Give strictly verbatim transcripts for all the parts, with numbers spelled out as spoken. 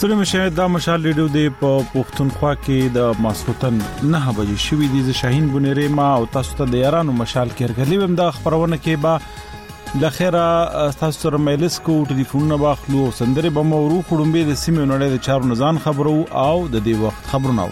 ستړي مشه دا مشال ریډیو دی په پښتونخوا کې د ماسختن نه بجې شوې دي ز شاهین بنيري ما او تاسو ته د یارانو مشال کېرګلی وم د خبرونه کې با د خیره تاسو سره مېلس کو ټلیفون باخلو سندره بم ورو خړمبه د سیمې نړۍ د چارو نزان خبرو او د دې وخت خبرونه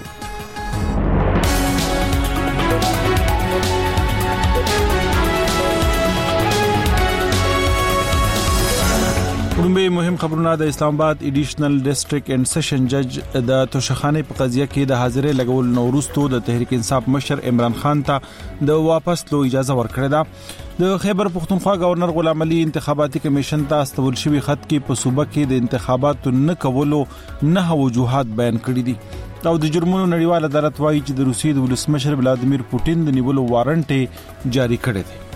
کومه مهم خبرونه د اسلام آباد ایډیشنل ډیسټریکټ اینڈ سیشن جج د توشخانه په قضیه کې د حاضرې لګول نورستو د تحریک انصاف مشر عمران خان ته د واپس لو اجازه ورکړه ده د خیبر پختونخوا گورنر غلام علي انتخاباتي کمیشن ته استول شوی خط کې په صوبه کې د انتخاباتو نه کولو نه وجوهات بیان کړي دي او د جرمونو نړیوال عدالت وايي چې د روسیې د ولسمشر ولادیمیر پوتین د نیولو وارنټ جاری کړی دی.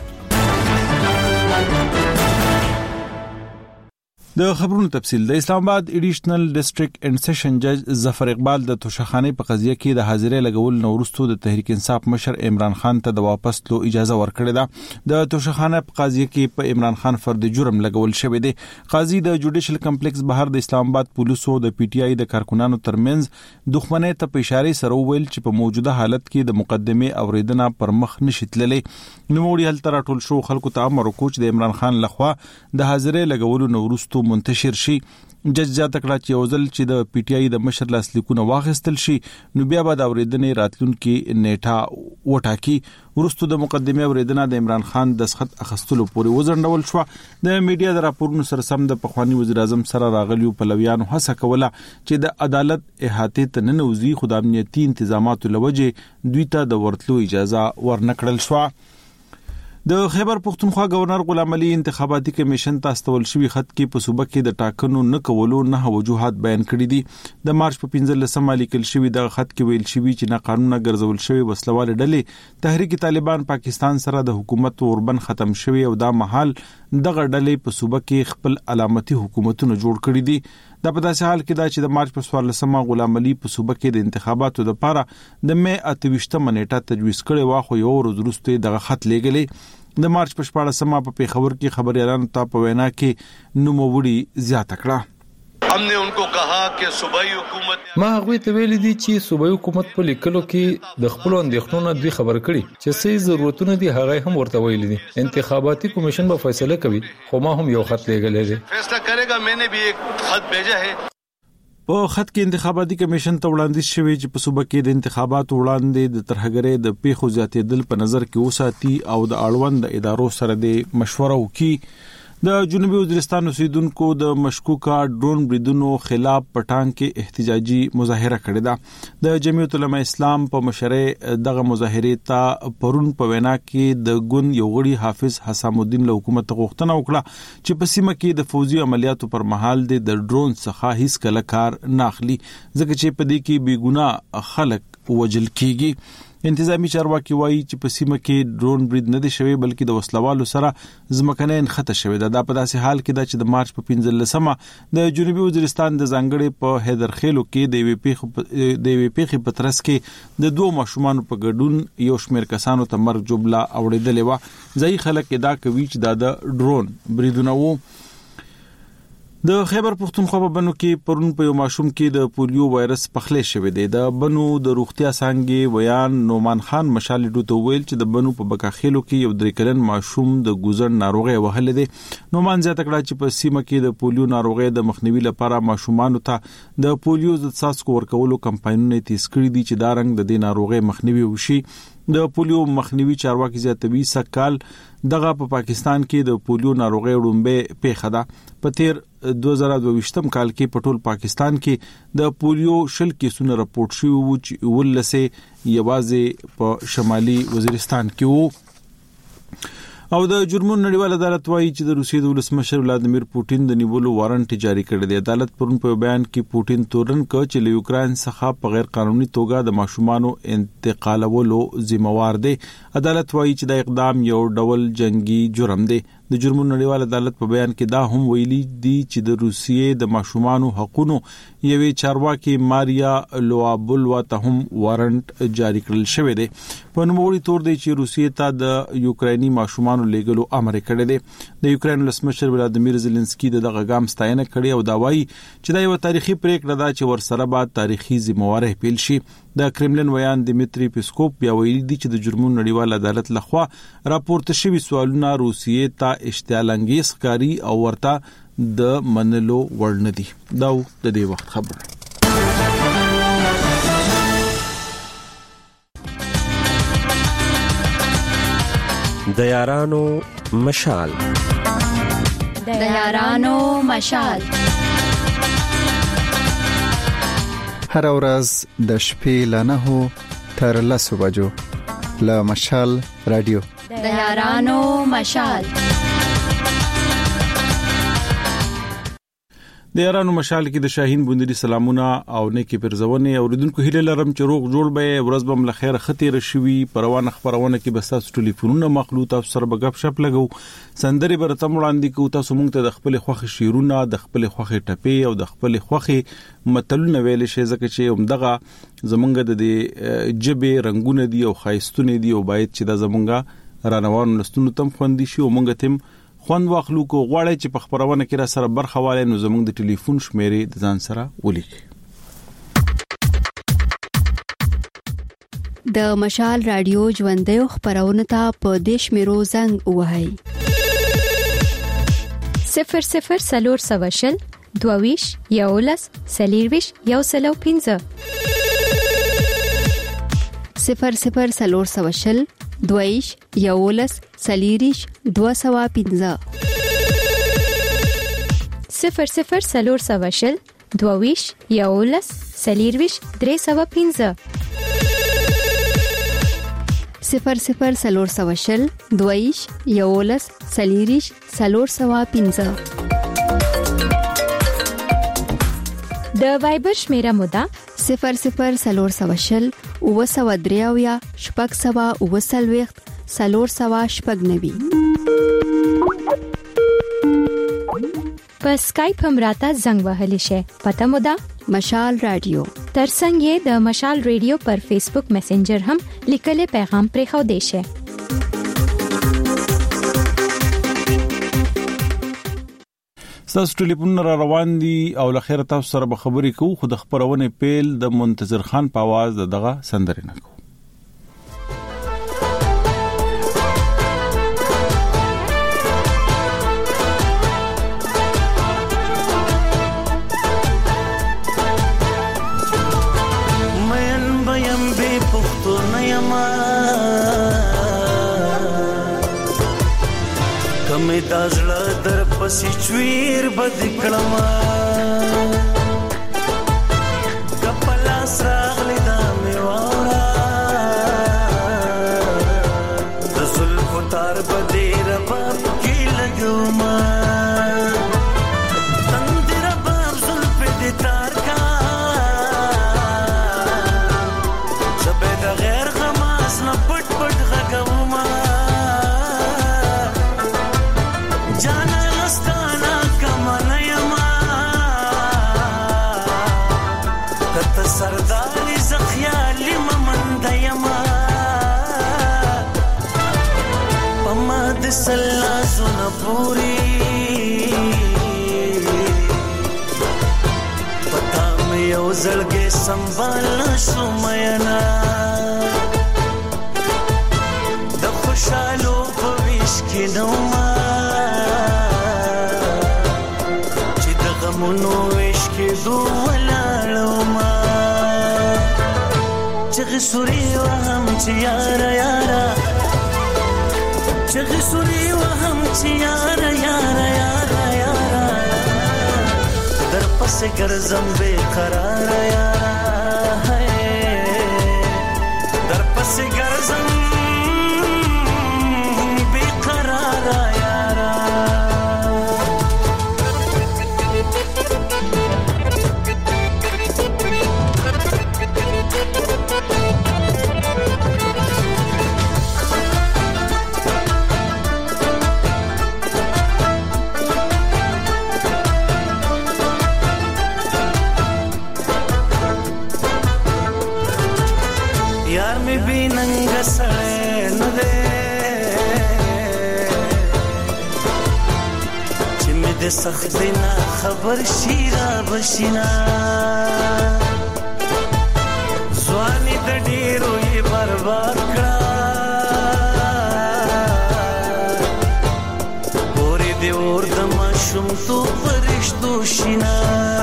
د خبرونو تفصیل د اسلام آباد ایډیشنل ډیسټریکټ اینڈ سیشن جج ظفر اقبال د توشخانه په قضیه کې د حاضرې لګول نورستو د تحریک انصاف مشر عمران خان ته د واپس لو اجازه ورکړه ده. د توشخانه په قضیه کې په عمران خان فرد جرم لګول شوی دی. قاضي د جوډیشل کمپلیکس بهر د اسلام آباد پولیسو د پی ټی آی د کارکونانو ترمنځ دښمنۍ ته په اشاره سره ویل چې په موجوده حالت کې د مقدمه اوریدنه پر مخ نشیتللې. نوموړي هل تر ټول شو خلکو ته امر وکړ چې د عمران خان لخوا د حاضرې لګول نورستو منتشر شي. جج زیاته کړه چې یو ځل چې د پی ټی آی د مشر لاسلیکونه واخیستل شي نو بیا به د اوریدنې راتلونکي نیټه وټاکي. ورستو د مقدمه اوریدنه د عمران خان د سخت اخستلو پورې وزندول شو. د میډیا د راپورونو سره سم د پخوانی وزیر اعظم سره راغلیو پلویانو هڅه کوله چې د عدالت احاطه ته ننوځي خو د امنیتي تنظیماتو لوجه دوی ته د ورتلو اجازه ورنکړل شو. د خیبر پختونخوا گورنر غلام علي انتخاباتي کمیشن ته استول شوی خط کې په صوبه کې د ټاکنو نه کولو نه وجوهات بیان کړي دي. د مارچ په پنځلسمه لیکل شوی د خط کې ویل شوی چې نه قانونا ګرځول شوی وسلوال ډلې تحریک طالبان پاکستان سره د حکومت اوربن ختم شوی او دا محل دغه ډلې په صوبه کې خپل علامتي حکومتونه جوړ کړي دي. دا په داسې حال کې دا چې د مارچ په څوارلسمه غلام علي په صوبه کې د انتخاباتو لپاره د مې اتهویشتمه نیټه تجویز کړي واخو یو ورځ وروسته دغه خط لیږلی. د مارچ په شپاړسمه په پیښور کې خبريالانو ته په وینا کې نوموړي زیاته کړه. हमने उनको कहा कि सूबाई हुकूमत ما هغه ته ویل دي چې صوبایي حکومت په لیکلو کې د خپل اندېښنو دوی خبر کړي چې څه ضرورتونه دي هغه هم ورته ویل دي. انتخاباتي کمیشن به فیصله کوي خو ما هم یو خط لیږلی دی. فیصله کړيګا मैंने भी एक خط भेजा है. په خط کې انتخاباتي کمیشن ته وړاندیز شوی چې په صوبه کې د انتخاباتو وړاندې د ترهګرۍ د پیښو زیاتېدل په نظر کې وساتي او د اړوند ادارو سره د مشوره وکړي. د جنوبي وزیرستان اوسیدونکو د مشکوکه ډرون بریدونو خلاف پټان کې احتجاجي مظاهره کړې ده. د جمعیت العلماء اسلام په مشرۍ دغه مظاهرې ته پرون په وینا کې د ګوند یو غړي حافظ حسام الدین له حکومت غوښتنه وکړه چې په سیمه کې د فوزي عملیاتو پر مهال د ډرون څخه هیڅ کله کار نه اخلي ځکه چې په دې کې بیګناه خلک وجل کیږي. انتظامی چارواکي وایي چې په سیمه کې ډرون برید نه دی شوی بلکې د وسلوالو سره ځمکنۍ نښته شوې ده. دا په داسې حال کې ده چې د مارچ په پنځلسمه د جنوبي وزیرستان د ځانګړي په حیدرخیلو کې د یوې پیښې د یوې پیښې په ترڅ کې د دوه ماشومان په ګډون یو شمېر کسانو ته مرګ جبله اوریدلې و. ځای خلک ادعا کوي چې دا د ډرون بریدونه وو. د خیبر پختونخوا په بنو کې پرون په یو ماشوم کې د پولیو وایرس پخلې شوی دی. د بنو د روغتیا څنګه ویان نومان خان مشال ډوته ویل چې د بنو په بکاخېلو کې یو درې کلن ماشوم د ګوزن ناروغي وهل دي. نومان زیاته کړه چې په سیمه کې د پولیو ناروغي د مخنیوي لپاره ماشومان ته د پولیو ضد څاڅکو ورکولو کمپاینونه تیز کړي دي چې دا رنګ د دې ناروغي مخنیوي وشي. د پولیو مخنیوي چارواکي زیاتوي سکال دغه په پا پاکستان کې د پولیو ناروغي وړومبه پیښه ده. په تیر دوه زره دوه ویشتم کال کې په ټول پاکستان کې د پولیو شل کیسونه راپورټ شوي وو چې ولسه یوازې په شمالي وزیرستان کې وو. او د جرمونو نړیوال عدالت وايي چې د روسیې د ولسمشر ولادیمیر پوتین د نیولو وارنټ جاری کړی دی. عدالت پرون په بیان کې پوتین تورن کړ چې له یوکرين څخه په غیر قانوني توګه د ماشومانو انتقالولو ذمہوار دی. عدالت وايي چې د اقدام یو ډول جنگي جرم دی. د جرمونو نړیوال عدالت په بیان کې دا هم ویلي دي چې د روسیې د ماشومانو حقوقو یوې چارواکي ماریا لوابولوا ته هم وارنټ جاری کړل شوی دی. په نوموړي تور دی چې روسیې ته د یوکراني ماشومانو لیږلو امر کړی دی. د یوکرين ولسمشر ولادیمیر زيلنسکي دغه ګام ستاینه کړې او دا وایي چې دا یو تاریخي پریکړه ده چې ورسره به تاریخي ذمہواره پیل شي. د کرملین ویان دمیتری پیسکوپ بیا ویلي دي چې د جرمونو نړیوال عدالت لخوا راپورته شوی سوالونه روسیې ته اشتعال انگیز ښکاري او ورته د منلو وړ نه دي. دا د دې وخت خبره. د یارانو مشال د یارانو مشال هر ورځ د شپې له نهو تر لسو بجو له مشال رادیو د یارانو مشال. د یارانو مشال کې د شاهین بوندری سلامونه او نیکی پرزونه اوریدونکو هیله لرم چې روغ جوړ به ورځ بم له خیر خطر شوي پروانه خبرونه کې بس تاسو ټلیفونونه مخلوط او سر بغب شپ لګو سندري برته وړاندې کو تاسو مونږ ته د خپل خوخي شیرونه د خپل خوخي ټپي او د خپل خوخي متلونه ویل شي ځکه چې همدغه زمونږ د جبه رنگونه دي او خایستونه دي او باید چې د زمونږ رانوان لستونو تم خوندي شي او مونږ تم خوند واخلو کو غواړی چې په خبرونه کې را سره برخه والي نو زموږ د ټلیفون شمیرې د ځان سره ولیکئ. د مشال رادیو ژوندۍ خبرونه ته په دیش میرو زنګ وهاي صفر صفر سلور سواشل دوویش یولس سلیرویش یو سلو پینځه صفر صفر سلور سواشل دویش یولس سلیریش دو سوا پینځه صفر صفر سلور سواشل دویش یولس سلیرویش درې سوا پینځه صفر صفر سلور سواشل دویش یولس سلیریش سلور سوا پینځه. د وایبر شمیره مودا صفر صفر سلور سواشل او سوا دریاویا شپږ سوا او سلويخت سلور سوا شپږ نوي. په اسکایپ هم راته زنګ وهلی شي پته مودا مشال رادیو ترڅنګ د مشال رادیو پر فیسبوک میسنجر هم لیکلي پیغام پرې خو دی شي. تاسو ټلیفون را روان دي او لخر تاسو سره به خبرې کوو خو د خبرونه پیل د منتظر خان په आवाज دغه سندره نه کوو. مین بیم به پختو نیما کمه دازړه در پسې چویر بد کړما کپلا ساغلی دا میوارا د زلف تار بدې رباب کې لګوما تندر باب زلف دې تار کا زبې د غیر غماس نه پټ پټ غږوما جانا لستانا کمانا یما کت سرداری زخیالی ممند یما پما دسلا زونا پوری پتا میں یو زلگے سنبالا شمینا دا خوشالو پویش کی نوما منو عشق دو ولالما چغ سوري وهم چيارا يارا چغ سوري وهم چيارا يارا يارا يارا در پس گرزم بے قرار يارا در پس گرزم بے قرار يارا چې مې د سختۍ نه خبر شي را بشینا ځواني د ډېرو یې برباد کړه پورې دې اور د ماشومتوب فرشتو شینا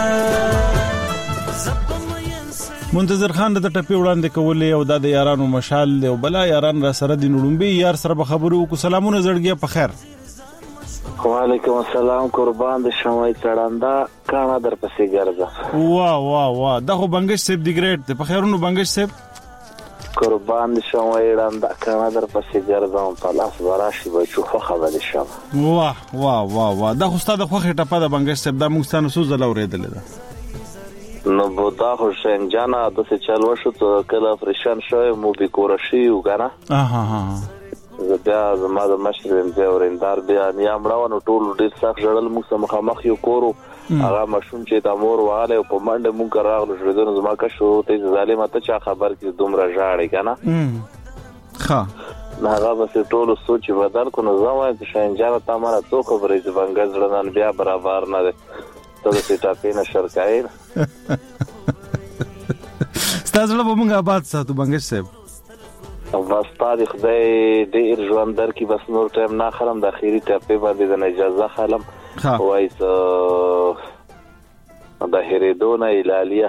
منتظر خان د ټپي وړاندې کولې او د یارانو مشال له بلا یاران را سره د نړمبي یار سره خبرو کو سلامونه زړګي په خیر وعلیکم السلام قربان د شمای چړندا کانا در پسې ګرځه وا وا وا دغه بنگش سیب دی ګریټ ته په خیرونو بنگش سیب قربان د شمای چړندا کانا در پسې ګرځم په لاس وراشي به چوخه خبرې شم وا وا وا وا دغه استاد خوخه ټپه د بنگش سیب د موږ ستانه سوز له اورېدل ده نو بودا خوشن جانا د څه چل وشو ته کله فرشان شوی مو به کورشي وګانا اها ها بیا زما د مشرم دی اوریندار بیا نیام راونو ټول ډیر سخت جړل موږ سم مخامخ یو کورو هغه مشون چې د امور واله په منډه موږ راغلو شردون زما کا شو ته ظالمه ته چا خبر کې دومره ژاړي کنه ها هغه بس ټول سوچ بدل کو نو زما د شنجاره تا مره تو خبرې د بنګز لرنان بیا برابر نه ده ته د ټاپینه شرکای ستاسو له موږ آباد ساتو بنگش صاحب بس تاریخ دی ډیر ژوند در کی بس نور ټایم نه خلم د اخیری ټاپې باندې د اجازه خلم وایس د هریدونه الالیه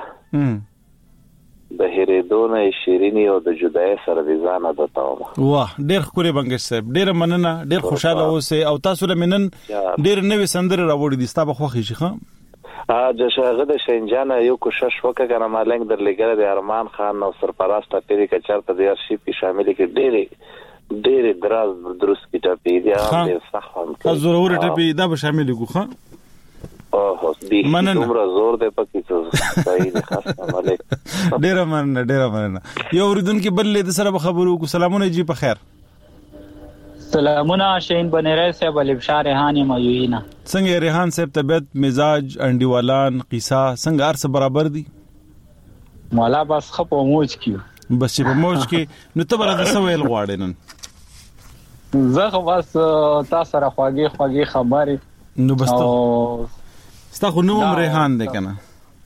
د هریدونه شیرینی او د جدای سره د ځانه د تاوم واه ډیر خوري بنگش صاحب ډیر مننه ډیر خوشاله اوسه او تاسو له منن ډیر نوې سندره راوړې دي ستاسو خوخي شي خام ا د شاغه د شنجانه یو کوشش وکړه کنه مالنګ در لګره د ارمان خان نو سرپرست ټپې کې چرته د ارشیف کې شامل کې ډېرې ډېرې دراز درست کې ټپې دي هم صح هم که ضرور ټپې دا به شامل کو خان اوه دې دومره زور دی پکې څه صحیح ده خاصه علیکم ډېر مننه ډېر مننه یو اوریدونکو بل له سره خبرو کو سلامونه جی په خیر سلامونه شین بنیرای صاحب علي بشار ریحان مایوینا څنګه ریحان صاحب طبيعت مزاج انډیوالان قصه څنګه ارس برابر دي مولا بس خپ موج کیو بس په موج کې نو ته بل څه ویل غواړې نن زه بس تاسو سره خواږي خواږي خبرې نو بس ته ستاسو نوم ریحان دی کنه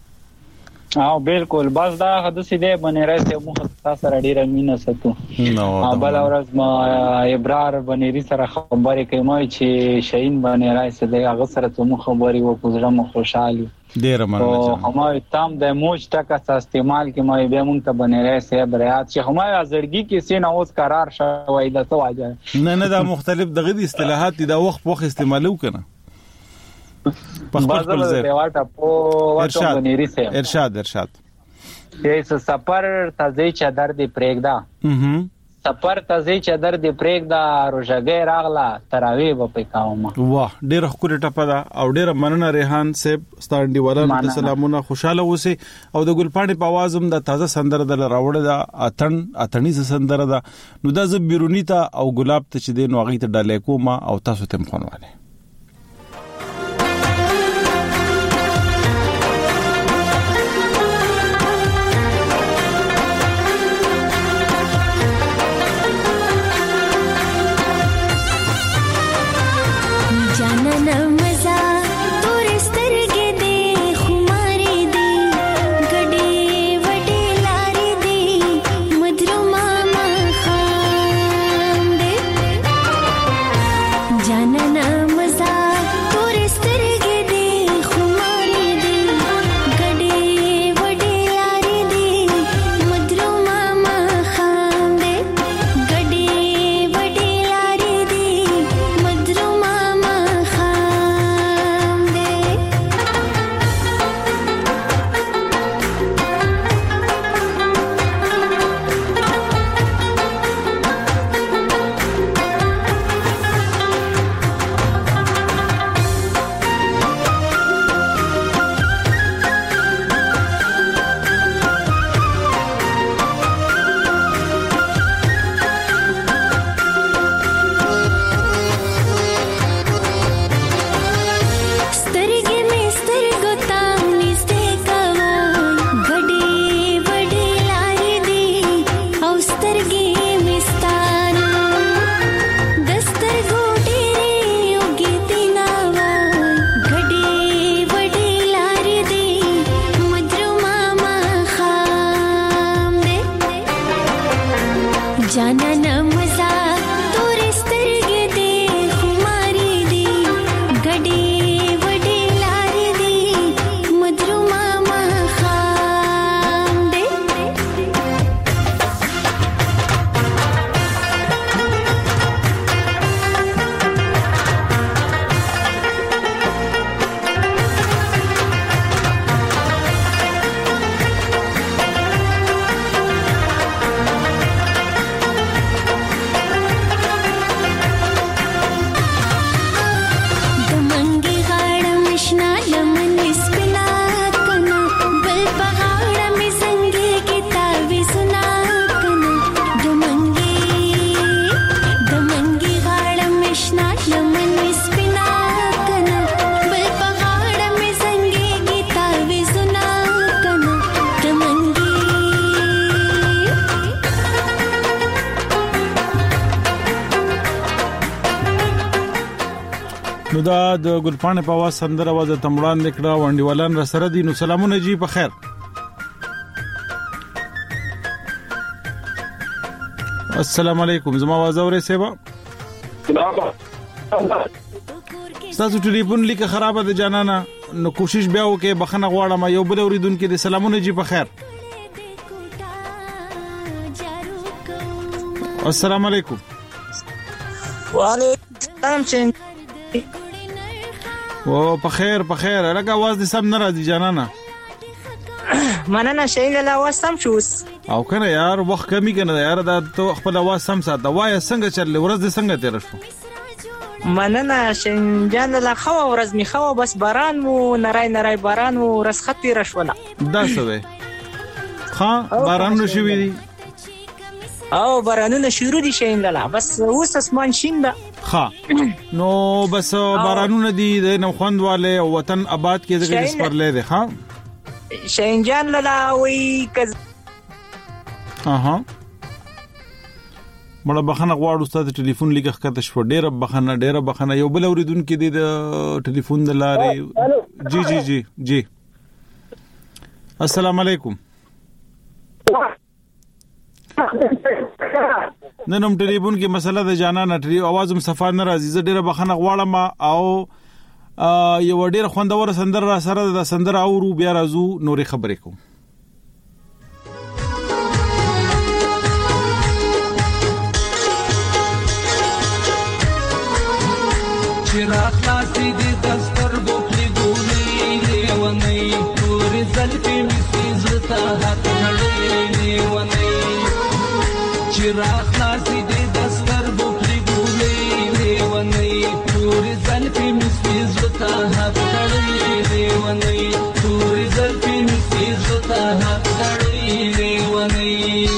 او بالکل بس دا حدث دی بنیرای صاحب مو تاسو سره ډیر مینه ستو نو بل ورځ ما ابرار بنيري سره خبرې کوي چې شاهین بنيرای سره هغه سره ته مو خبرې وکړم مو خوشاله ډیر مننه او همای تام د موج ټکا استعمال کې ما به مونږ ته بنيرای صاحب ریاض چې همای ازړګي کې سین اوس قرار شوی د څه واجه نه نه دا مختلف دغه اصطلاحات دي دا وخت وخت استعمالو کنه بازار د واټه په واټو بنيري صاحب ارشاد ارشاد ایس سفر تازه چادر دی پرېګدا سفر تازه چادر دی پرېګدا روزګې راغلا تراوی په پکاوم واه ډېر خوري ټپه دا او ډېر مننه ریحان صاحب ستانډي ولر سلامونه خوشاله اوسه او د ګلپاڼې په आवाज هم د تازه سندره د راوړه دا اتن اتنی سندره دا نو د ز بیرونی ته او ګلاب ته چې د نوغی ته ډالې کومه او تاسو ته مخونواله Janana نو دا د ګلپانه په واس سندره واز تمړان نکړه وندیوالان را سره دي. نو سلامونه جی په خیر. السلام علیکم زما आवाज اورې سیوا. تاسو ټلیفون لیکه خراب ده جانانا نو کوشش بیا وکړه بخنه غواړم یو بل اوریدونکو د سلامونه جی په خیر. السلام علیکم. وعلیکم السلام چنګ او په خیر په خیر لکه आवाज دې سم نه راځي جانانا. مننه شین له आवाज سم شوس او کنه یار وخت کمی کنه یار دا ته خپل आवाज سم ساته وای څنګه چل ورځ دې څنګه تیر شو. مننه شین جان له خو ورځ می خو بس باران مو نړۍ نړۍ باران مو ورځ خطي رشوله دا سوي ها باران نو شوی دي او بارانونه شروع دي شین لاله بس اوس اسمان شین ده ها نو بس بارانونه دي د نو خوندواله وطن آباد کې دغه سپرلې ده ها شین جان لاله وی کز اها مړه بخنه غواړو استاد ټلیفون لیکه کته شو ډیره بخنه ډیره بخنه یو بل اوریدونکو دی د ټلیفون د لارې جی جی جی جی السلام علیکم. نن هم ټلیفون کې مسله د جانان ټلی आवाज هم صفه نه راځي. زه ډیره بخنه غواړم او یو ډیره خوندور سندره را سره د سندره اورو بیا راځو نورې خبرې کوم. چراغ خلاصي دي دستر بوکلي ګولي لیونی پوری زلفي مې زړه هات کړې لیونی چراغ خلاصي دي دستر بوکلي ګولي لیونی پوری زلفي مې زړه هات کړې لیونی پوری زلفي مې زړه هات کړې لیونی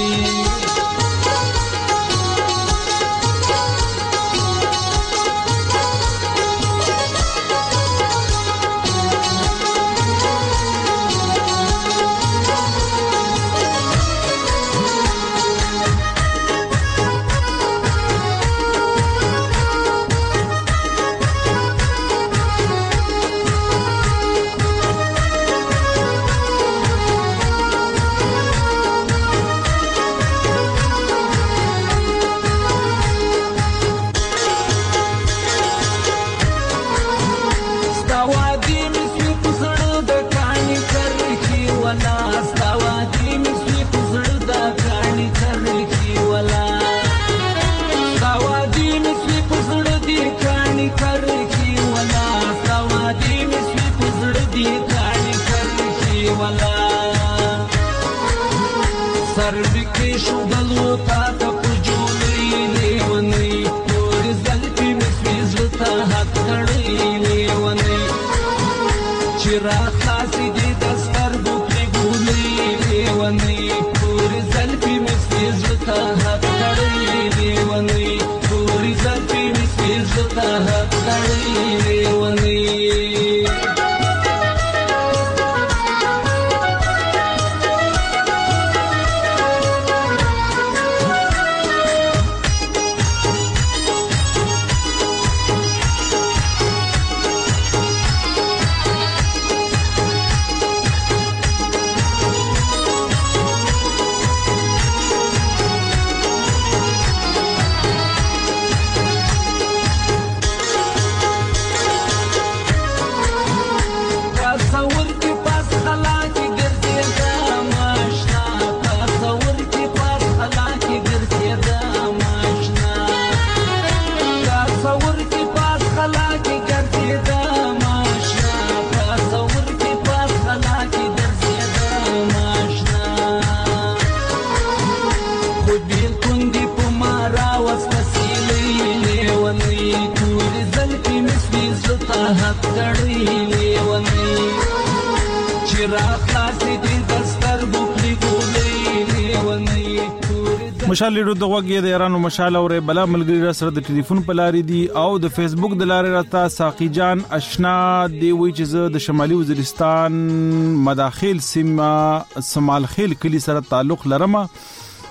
مشال لیدو د وګړي د ایرانو مشال اورې بلا ملګری را سره د ټلیفون په لارې دی او د فیسبوک د لارې راته ساقي جان آشنا دی وی چې د شمالي وزیرستان مداخل سیمه سمال خیل کلی سره تعلق لرم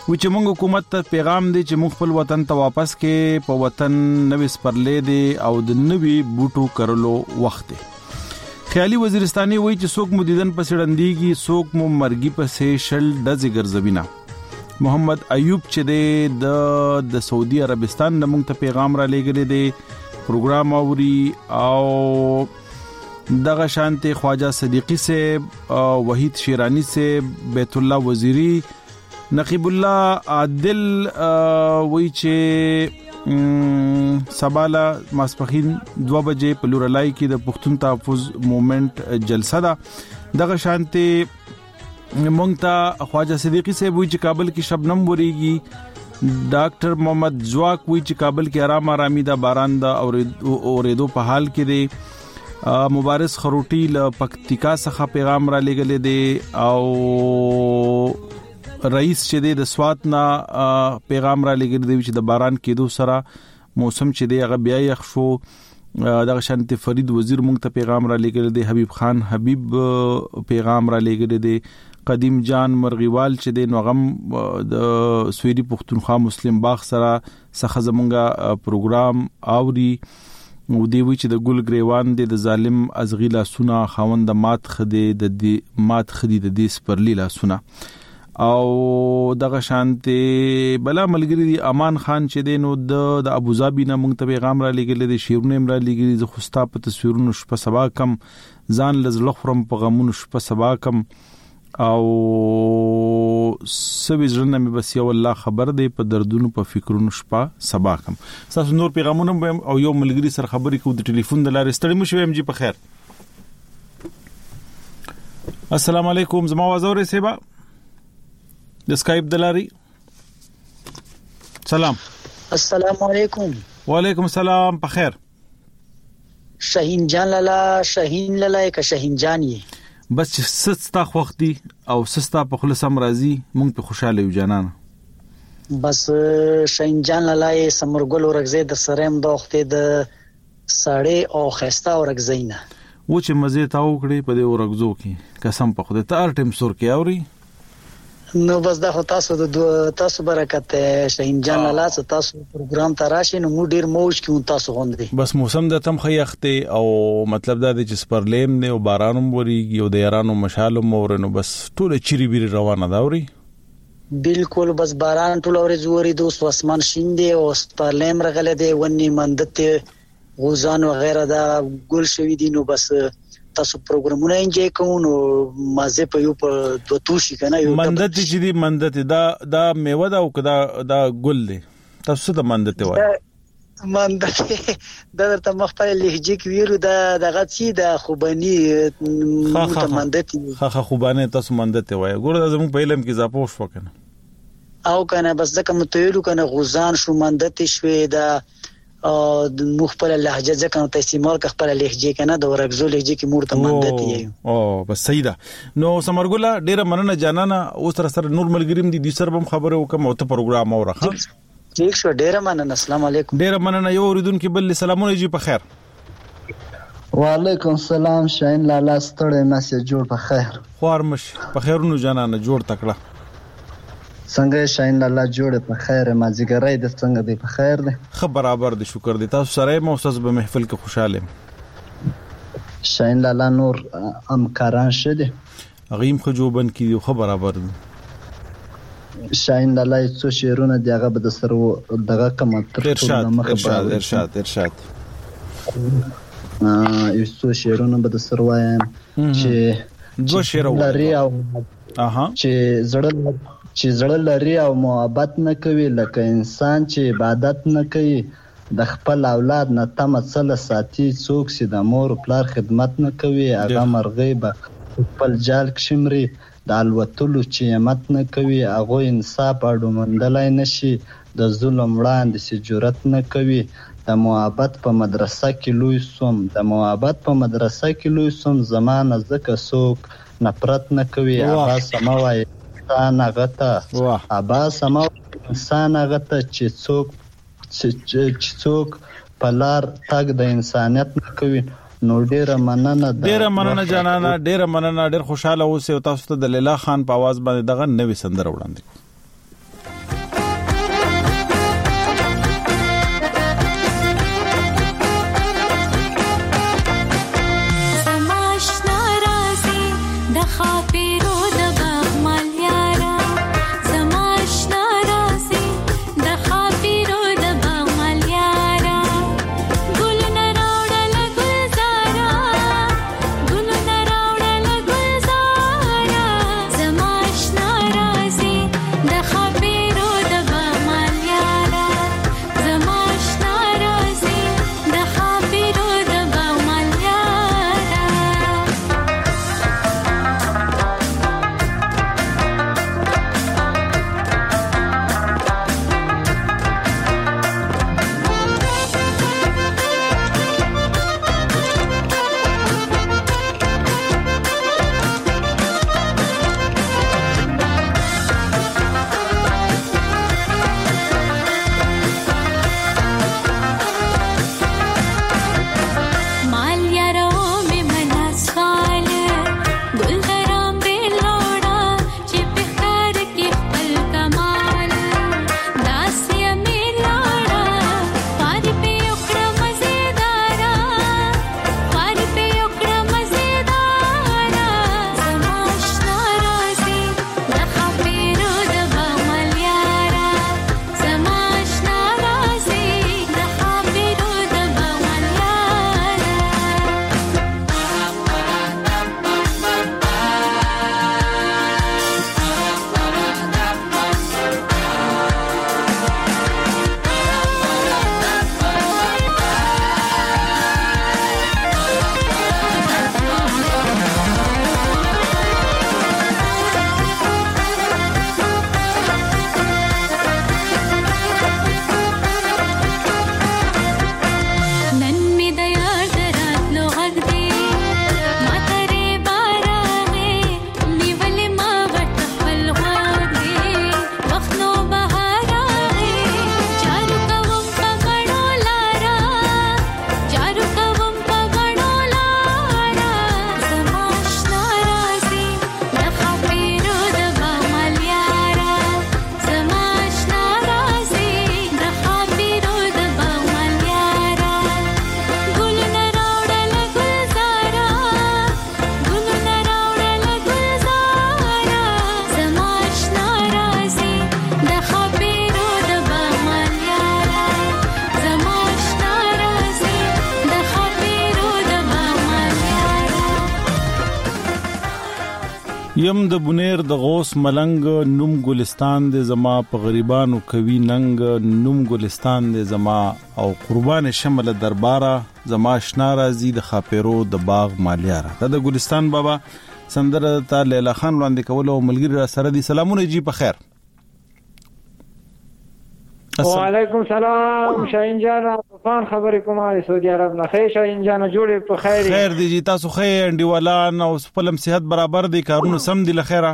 و چې موږ حکومت ته پیغام دی چې موږ خپل وطن ته واپس کې په وطن نوې سپرلې دی او د نوې بوټو کرلو وخت دی. خیالي وزیرستاني وایي چې څوک مو دیدن پسې ډندېږي څوک مو مرګي پسې شل ډزې ګرځوینه. محمد ایوب چې د د سعودي عربستان نه موږ ته پیغام را لېږلی دی پروګرام اوري او دغه شانته خواجه صدیقی صاحب وحید شیرانی صاحب بیت الله وزیری نقیب الله عادل وایي چې سباله ماسپخین دو بجې په لورلای کې د پښتون تحفظ موومېنټ جلسه ده. دغه شانته مونږ ته خواجه صدیقی صاحب وایي چې کابل کې شبنم وريږي. ډاکټر محمد زواک وایي چې کابل کې آرام آرامي ده باران ده اورېدو په حال کې دی. مبارز خروټی له پکتیکا څخه پیغام را لېږلی دی او رئیس چې دی د سوات نه پیغام را لېږلی دی چې د باران کېدو سره موسم چې دی هغه بیا یخ شو. دغه شانته فرید وزیر مونږ ته پیغام را لېږلی دی. حبیب خان حبیب پیغام را لېږلی دی. قدیم جان مرغیوال چې دی نو غم د سویری پښتونخوا مسلم باغ سره څخه زمونږه پروګرام اوري او دی وی چې د ګل گریوان دی د ظالم ازغیلا سونه خوند مات خدي د دې مات خدي د دې سپرلی لا سونه او دغه شانته بلا ملګری دی امان خان چې دی نو د د ابوظبي نه مونږ ته پیغام را لېږلی دی شیرونه را لېږلی ز خوستا په تصویرونو شپه سبا کم ځان لزلخرم په غمونو شپه سبا کم او سوي ځنه مې بس یو الله خبر دی په دردونو په فکرونو شپه سبا کم. تاسو نور پیغامونه او یو ملګری سره خبرې کوو د ټلیفون د لارې ستړي مو شوم جی په خیر. السلام علیکم زما आवाज اورئ سیبا د اسکایپ دلاري. سلام. السلام علیکم. وعلیکم السلام په خیر. شاهین جان لالا شاهین لالا کا شاهین جان یې بس چې سستا خوختي او سستا په خلص هم راضي مونږ په خوشاله یو جانان. بس شاهین جان لالا یې سمرګل ورغزه د سریم د وخت د ساړې او خستا ورغزینه و چې مزه تا وکړي په دې ورغزو کې قسم په خدای ته هر ټیم سور کې اوري نو بس دا خو تاسو د تاسو برکت شاهین جان لالا تاسو پروګرام ته راشي نو مو ډیر موج کوم تاسو غوندي بس موسم د تم خیخته او مطلب دا د چې سپرلیم نه او بارانوم وريږي او د یارانو مشالم مورنو بس ټول چيري بیري روانه دا وري بالکل بس باران ټول ورځ وري دوست اسمان شین دی او سپرلیم رغله دی ونی مندته غوزان و غیره دا ګل شوی دي نو بس تاسو پروګرامونه انجوای کوو نو مازه په یو په دوه توشي کنه یو مندته چې دی مندته دا دا میوه دا او کدا دا ګل دی تاسو ته مندته وای مندته دا درته مخفل لهجه کې ویرو دا دغه چی دا خوبانی مندته خا خا خوبانه تاسو مندته وای ګوره زموږ په علم کې اضافه وشو کنه او کنه بس ځکه متویلو کنه غوزان شو مندته شوي دا او د مخفل لهجه ځکه ته استعمال ک خپل لهجه کنه د ورغزو لهجه کې مورته مندته یې او بس صحیح ده نو سمرګولا ډیره مننه جانانا او سره سره نور ملګریم دي د سربم خبره وکم او ته پروګرام اورخه ٹھیک شو ډیره مننه السلام علیکم ډیره مننه یو اوریدونکو بل سلامونه جی په خیر وعلیکم السلام شاهین لالا ستړی مسیج جوړ په خیر خوارمش په خیرونو جانانا جوړ تکړه څنګه شاهین لالا جوړ په خیر مازیګرای د څنګه دی په خیر دی خبر برابر دي شکر دي تاسو سره مو استاد په محفل کې خوشاله شاهین لالا نور همکاران شته غیم خجوبن کې خبر برابر دي شاهین لالا څو شیرونه دیغه به د سره دغه کوم تر ارشاد ارشاد ارشاد ا یو شیرونه به د سره وایم چې دو شیرونه لري او اها چې زړه چې زړه لري او محبت نه کوي لکه انسان چې عبادت نه کوي د خپل اولاد نه تم څل ساتي څوک چې د مور پلار خدمت نه کوي هغه مرغۍ به خپل جال کشمري د الوتلو چې همت نه کوي هغه انصاف اړوندلای نشي د ظلم وړاندې سي جرأت نه کوي د محبت په مدرسه کې لوی سوم د محبت په مدرسه کې لوی سوم زمانه زکه څوک نفرت نه کوي هغه سموي انسان غته ابا سما انسان غته چې څوک چې څوک پلار تاګ د انسانيت نه کوي نو ډیره مننه ډیره مننه جانانا ډیره مننه ډیر خوشاله اوسه او تاسو ته د لیلا خان په आवाज باندې دغه نوې سندره وړاندې یم د بنیر د غوس ملنګ نوم ګلستان د زما په غریبانو کوي ننګ نوم ګلستان د زما او قربان شمل دربارا زما شنا رازي د خاپیرو د باغ مالیارا د ګلستان بابا سندره تا لیلا خان وړاندې کول او ملګری را سره دي سلامونه جی په خیر وعلیکم سلام شاهین جان طوفان خبرې کوم علي سعودي عرب نه خیر شاهین جان جوړې په خیر خیر دي جی تاسو خیر انډیوالان او خپل صحت برابر دي کارونه سم دي لخيره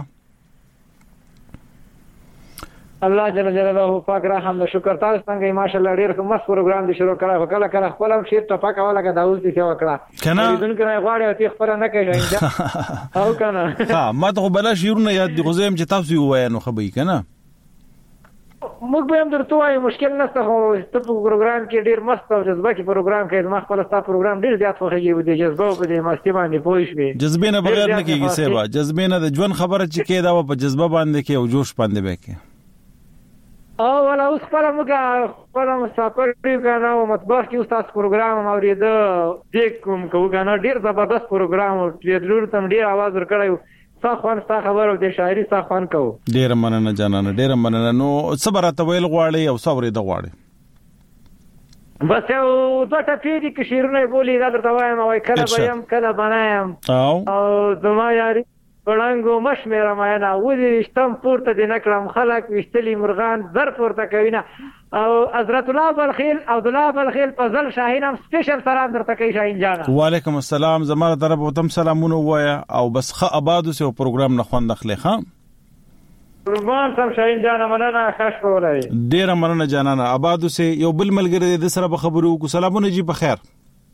الله جل جلاله پاک رحم شکر تاسو څنګه ماشاءالله ډیر کوم پروګرام دي شروع کړه کله کله خپل هم شیر ته پاک اوله کا داوود دي وکړه کنه دونه کنه غواړي او تخ پر نه کوي شاهین او کنه ها ما ته بلا شیرونه یاد دي غوځم چې تاسو وایي نو خبري کنه موږ به هم درته وایو مشکل نشته خو ته په پروګرام کې ډیر مست او جذبه کې پروګرام کې ما خپل ستا پروګرام ډیر زیات خوښیږي د جذبه او د مستی باندې پوه شوې جذبه نه بغیر نه کیږي سیبا جذبه نه د ژوند خبره چې کې دا په جذبه باندې کې او جوش باندې به کې او ولا اوس خپل موږ خپل مسافر دی کنه او مطبخ کې استاد پروګرام اوریده دې کوم کوګه ډیر زبردست پروګرام او ډیر تم ډیر आवाज ورکړیو خوان ستا خبر او د شاعري ستا خوان کو ډیر مننه جانانه ډیر مننه نو صبر ته ویل غواړي او صبر د غواړي بس یو دوه ټپې دي چې شیرونه بولی دا درته وایم او کله به يم کله بنایم او او زما یاري وړانګو مش مې رماینا و دې شتم پورته د نکړم خلک وشتلی مرغان زر پورته کوي او حضرت الله بالخيل او الله بالخيل فضل شاهین هم سپیشل سلام درته کوي شاهین جان وعلیکم السلام زماره طرف وتم سلامونه وایا او بس خ آبادو سه پروګرام نه خوند اخلي خان قربان سم شاهین جان مننه خاص کولای ډیر مننه جانانه آبادو سه یو بل ملګری د سره خبرو کو سلامونه جی په خیر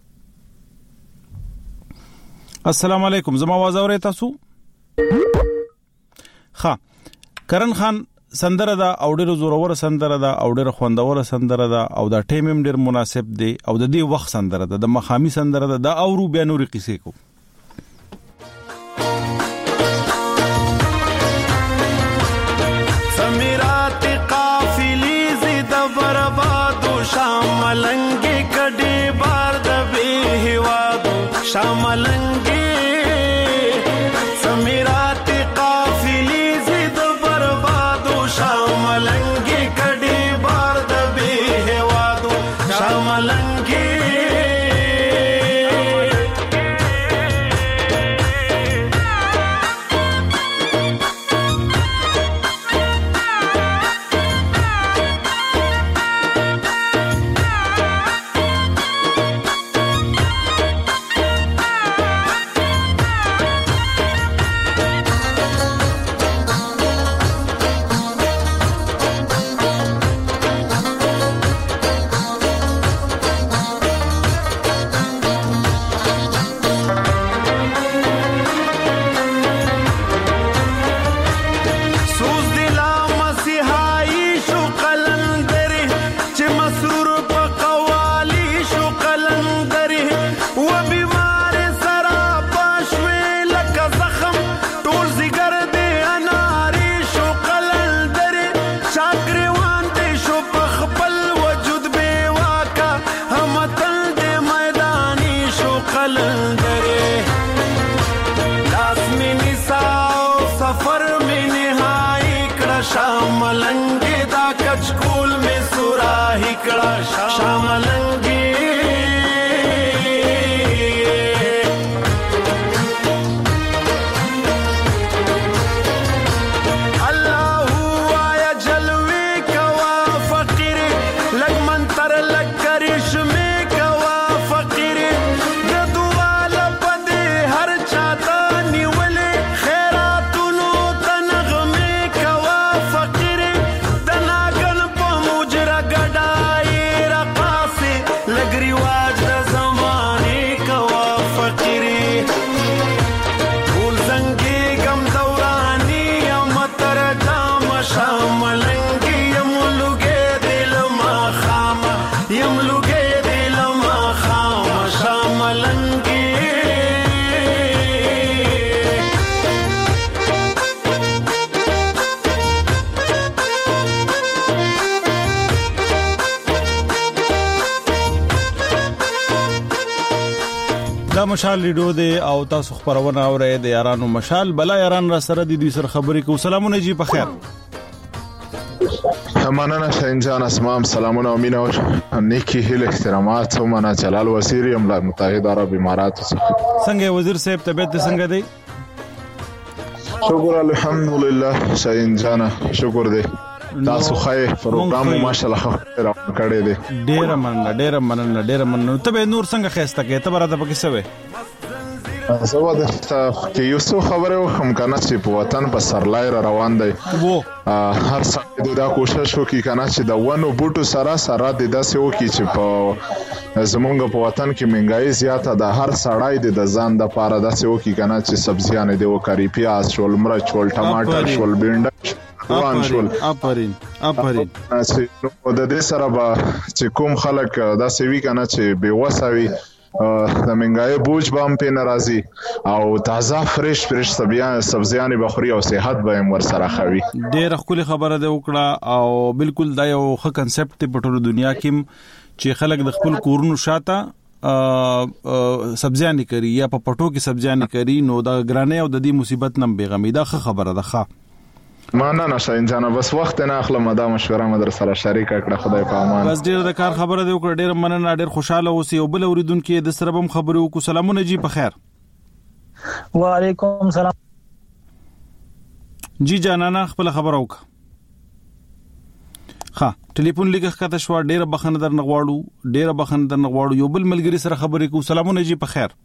السلام علیکم زما आवाज اورئ تاسو ها کرن خان سندره دا او ډیره زورور سندره دا او ډیره خوندور سندره دا او دا ټیم هم ډیر مناسب دی او د دې وخت سندره دا د مخامي سندره دا د اورو بیا نوري قصې کو سمیرات قافلی زید بربادو شاملنګ کډي بار د به هوادو شاملنګ سمیرات قافلی زید بربادو شاملنګ کډي بار د به هوادو شاملنګ دا مشال لیډو دی او تاسو خبرونه اورئ د یارانو مشال بلا یاران را سره د دوی سره خبرې کوو. سلامونه جی په خیر. مننه شاهین جان، اسمام سلامونه او مینه او نیکی هیله احترامات. ومنه جلال وزیر امارات متحده عرب امارات څخه. څنګه وزیر صاحب طبيعت څنګه دی؟ شکر الحمدلله شاهین جان، شکر دی. تاسو خای پروګرام ماشاءالله را کړی دی. ډیر مننه ډیر مننه ډیر مننه. ته به نور څنګه خسته کې ته براته پکې سوې؟ زه د کې یو څه خبره وکم کنه چې په وطن په سرلای را روان دی. وو هر څه دا کوشش وکي کنه چې د ونو بوټو سره سره د داسې وکي چې په زمونږ په وطن کې مهنګای زیاته ده. هر سړی د ځان د پاره داسې وکي کنه چې سبزیان دی وکړي، پیاز شول، مرچ شول، ټماټر شول، بینډ روان شول. اپرین اپرین نو د دې سره به چې کوم خلک داسې وی کنه چې بے وسوي د منګای بوج بام په ناراضي او تازه فرش فرش سبزیان سبزیان بخوري او صحت به ور سره خوي. ډېر خپل خبره ده وکړه او بالکل دا یو ښه کنسپټ په ټولو دنیا کې چې خلک د خپل کورونو شاته سبزیان کوي یا په پټو کې سبزیان کوي، نو دا ګرانه او د دې مصیبت نم بیغمی. دا ښه خبره ده. ښه ما نه نشه انجانه بس وخت نه اخلم دا مشوره مدر سره شریک کړه. خدای په امان. بس ډیر د کار خبره دی وکړه. ډیر مننه، ډیر خوشاله اوسئ او بل اوریدونکو د سره بم خبرو کو. سلامونه جی په خیر. وعلیکم سلام جی جانانا خپل خبر اوک. ها ټلیفون لګه کته شو. ډیر بخنه در نغواړو ډیر بخنه در نغواړو. یو بل ملګری سره خبرې کو. سلامونه جی په خیر.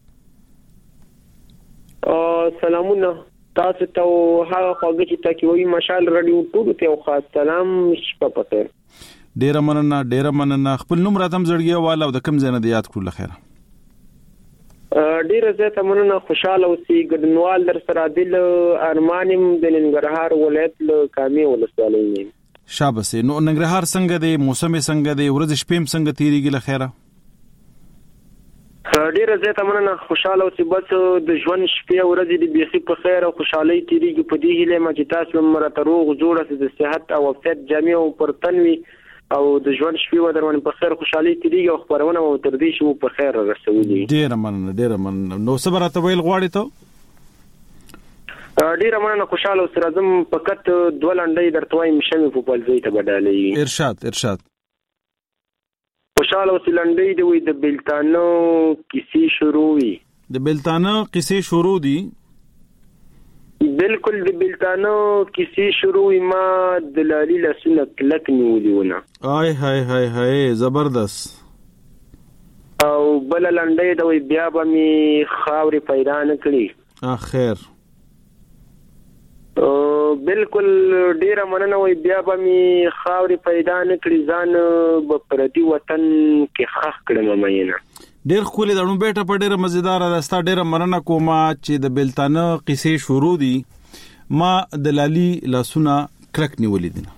ا سلامونه تاسو ته هغه خواږه چې تاسو وی مشال رادیو ټول ته خاص سلام شپه پته. ډیر مننه ډیر مننه. خپل نوم راتم زړګي والا او د کم ځای نه یاد کړل خیر. ډیر زه ته مننه. خوشاله اوسئ. ګډنوال در سره دل ارمانم د ننګرهار ولایت له کامي ولسوالۍ نه. شابه. نو ننګرهار څنګه دی؟ موسم څنګه دی؟ ورځ شپې څنګه تیریږي له خیره؟ ډیر زه ته مننه. خوشاله اوسئ. بس د ژوند شپې ورځې د بیخي په خیر او خوشحالي تیریږي. په دې هیله ما چې تاسو مرته روغ جوړه د صحت او عافیت جامع او پرتنوي او د ژوند شپې و درونه په خیر خوشحالي تیریږي او خبرونه مو تر دې شو په خیر رسولي. ډیر مننه ډیر مننه. نو صبر ته ویل غواړی ته؟ ډیر مننه. خوشاله اوسئ. راځم فقط دوه لنډۍ درته وایم شمه په پلځي ته بدلې. ارشاد ارشاد. خوشاله اوسئ. لنډۍ دی وي د بلتانو کیسې شروع وي. د بلتانو کیسې شروع دي؟ بالکل د بلتانو کیسې شروع وي. ما د لالي لاسونه کلک نیولیونه. آی هاي هاي هاي زبردست. او بل لنډۍ دی وي بیا به می خاورې پیدا نه کړي. اخر بالکل ډیره مننه. وي بیا به می خاورې پیدا نه کړي ځان په پردي وطن کې خخ کړم مینه. ډیر خولې دړو بیٹه په ډیره مزیدار ده. ستا ډیره مننه کوم چې د بلتانه قصې شروع دي. ما د لالي لاسونه کلک نیولې دي.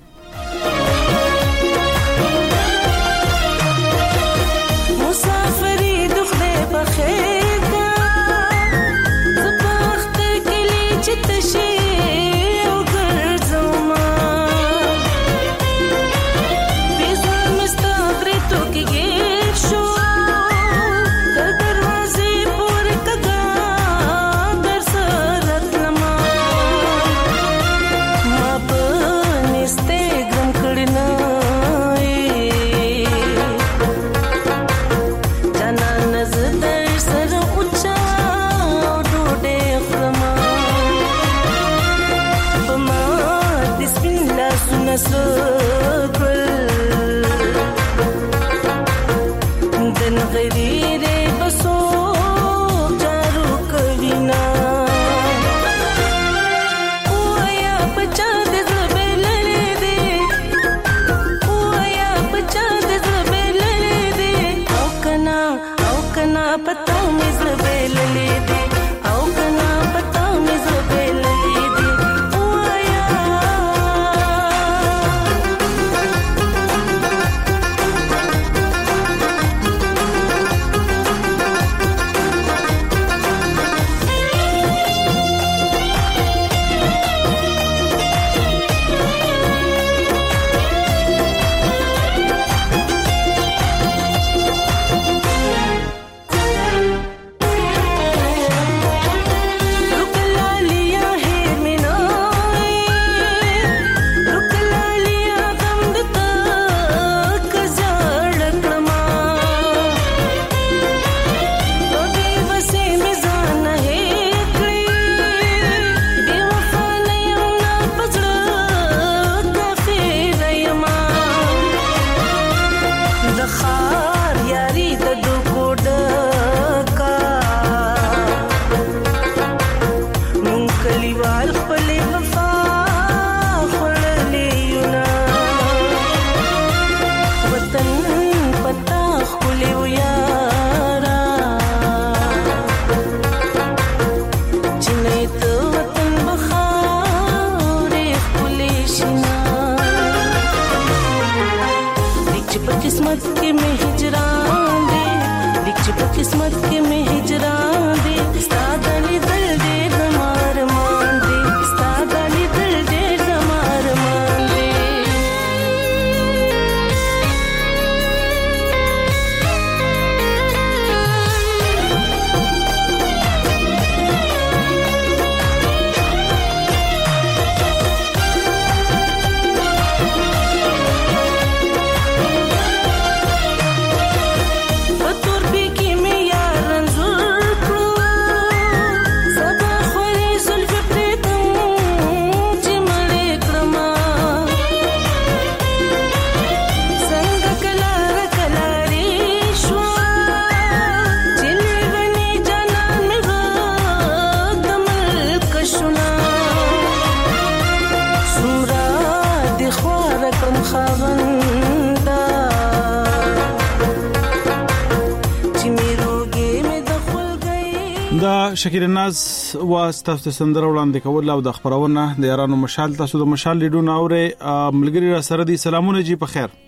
دا شکر ناز واسطه سندره وړاندې کول او د خبرونه د یارانو مشال تاسو د مشال لیډونه اوره ملګری را سره دي. سلامونه جی په خیر.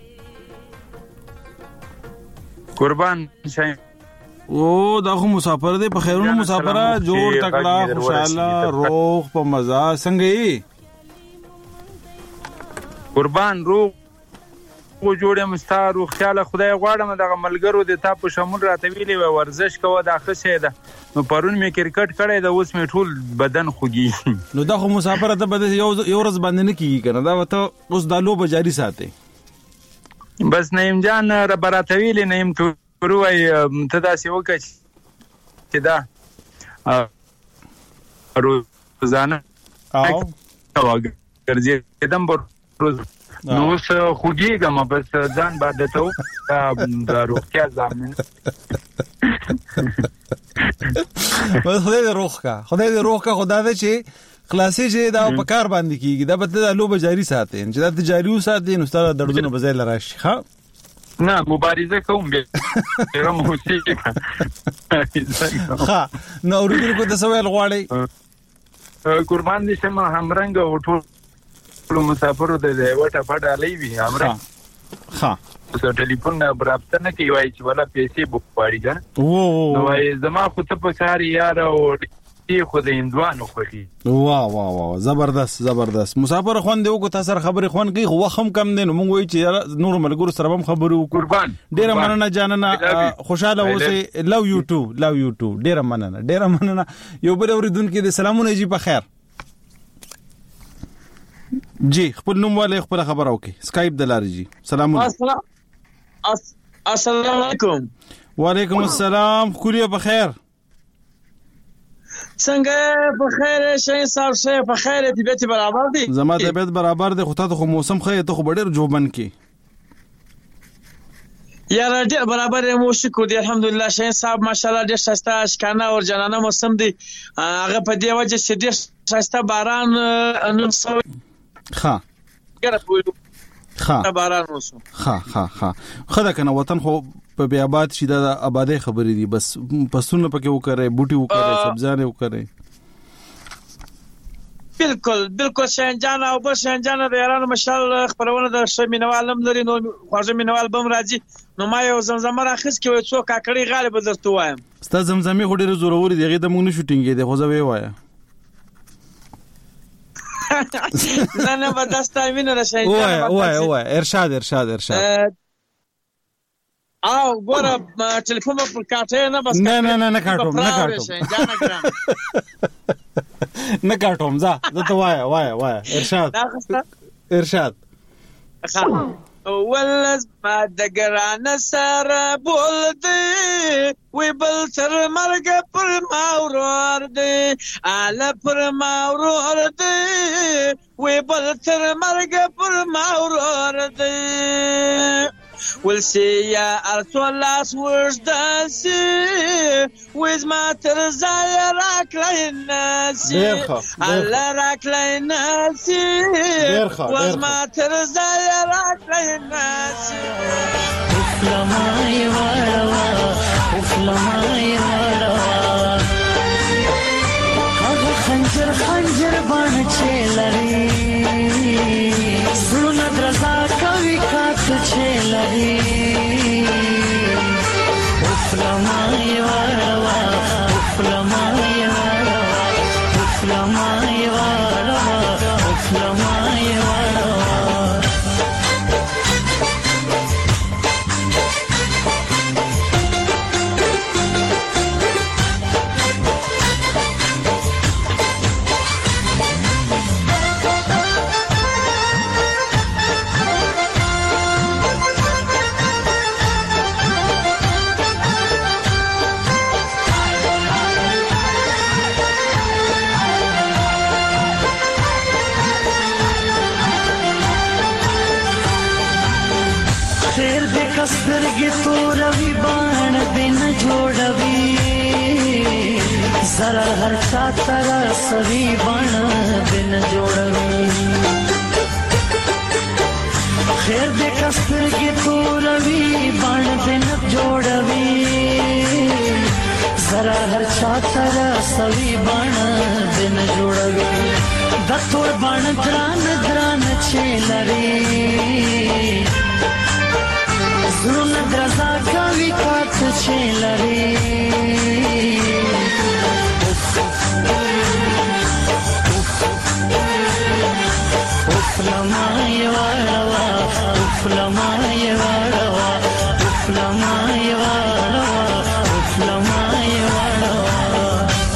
قربان شای او دا خو مسافر دی په خیرونو مسافره جوړ تکړه خوشاله روغ په مزه څنګه یې قربان روغ و جوړه مستارو خیال خدای غواړم دغه ملګرو د تا په شمول راته ویلې ورزش کوه دا ښه ده. نو پرون مې کرکټ کړی دا اوس مې ټول بدن خوږي. نو دا خو مسافر ته بده یو یو ورځ باندې نه کیږي کنه دا وته اوس د لوب جاری ساتي. بس نیم جان را براته ویلې نیم ټورو ای ته دا سی وکړ چې دا روزانه او ګرځي دم بر روز نو څه خوږیږم بس ځان باندې ته د روغتیا ضامن بس خدای دې روغ کا خدای دې روغ کا خدای دې چې خلاصي چې دا په کار باندې کیږي دا به د لوب جاری ساتي چې دا تجاري وساتي نو ستاره دردونه بځای لراشي. ها نه مبارزه کوم به رم هوسي ها نو ورته کو د سوال غواړي قربان دي سم همرنګ او ټول مسافرو د وټه پټه لوي امره ها څه ټلیفون برابر نه کوي وای چې ولا پیسې بوکواړي ګان نو وای زما خو ته په کار یار او دې خو د اندوانو خوخي. واه واه واه زبردست زبردست مسافر خوان دی وګ تاسو خبرې خوان کوي خو هم کم دي نو مونږ وای چې نور ملګرو سره هم خبرو قربان ډیره مننه جاننه خوشاله اوسه لو یو ټو لو یو ټو ډیره مننه ډیره مننه. یو بل اوریدونکو د سلامونه جی په خیر جی خپل نوم والے خپل خبر او کې سکایپ دلار جی. سلام السلام السلام علیکم. وعلیکم السلام کولیا په خیر څنګه په خیر شې صاحب شه په خیر طبيعت برابر دي زما طبيعت برابر دي خو ته خو موسم خې ته خو ډېر جوبن کې یا ډېر برابر مو شکر دي الحمدلله شې صاحب ماشاءالله ډېر شسته اشکانه او جنانه موسم دي هغه په دی وجه چې ډېر شسته باران نن سو ها ها باران وسو ها ها ها خدای کنه وطن خو په بیاباد شي د آبادی خبرې دي بس پسونه پکې وکړي بوټي وکړي سبزیانه وکړي بالکل بالکل شنجان او بل شنجان د یارانو مشال خبرونه د شمینوالم لري نو خواجه مینوال بم راځي نو ما یو زمزمه راخص کې څو کاکړي غالب درته وایم ستا زمزمه خو ډېر زورور دي غي د مونږ نه شوټینګ دي خو زه وایم نه نه بداستا وینه را شي وای وای وای ارشاد ارشاد ارشاد او ګوره ټلیفون په کاټه نه بس نه نه نه نه کاټوم نه کاټوم نه کاټوم ځه دته وای وای وای ارشاد ارشاد ولز ما دګران سره بول دی وی بل تر مرګ پر ما ورور دی ال پر ما ورور دی وی بل تر مرګ پر ما ورور دی We'll see ya Arthur last words dance with my terzaya raklayinasi Allah raklayinasi with my terzaya raklayinasi uflamai walawa uflamai walawa agha khanjar khanjar ban chelari suna draza kavi kat chelari uflamai walawa uflamai walawa uflamai walawa uflamai walawa سترګې تورې بان دین جوړوي زرا هر چا تر سوي بان دین جوړوي خیر دې سترګې تورې بان دین جوړوي زرا هر چا سره سوي باڼه دن جوړوي د تور باڼه دران دران چې لري زړونه درزا کوي کات چې لري لما يواروا لما يواروا لما يواروا لما يواروا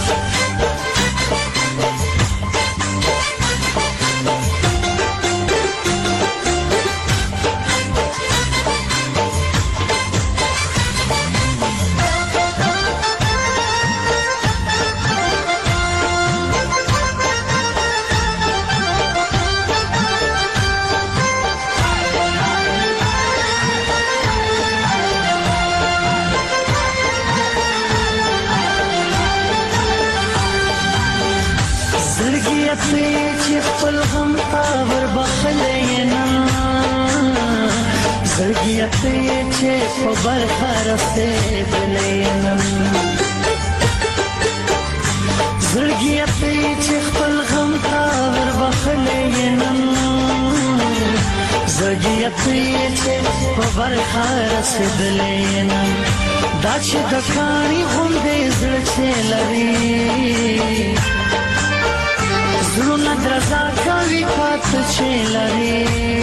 خپل غم اور بخلینا زړګیته چې په برخه رسېدلینا زړګیته چې خپل غم اور بخلینا زړګیته چې په برخه رسېدلینا دا چې د کاڼي غوندې زړه چې لري زړونه درزا کوي پات چې لري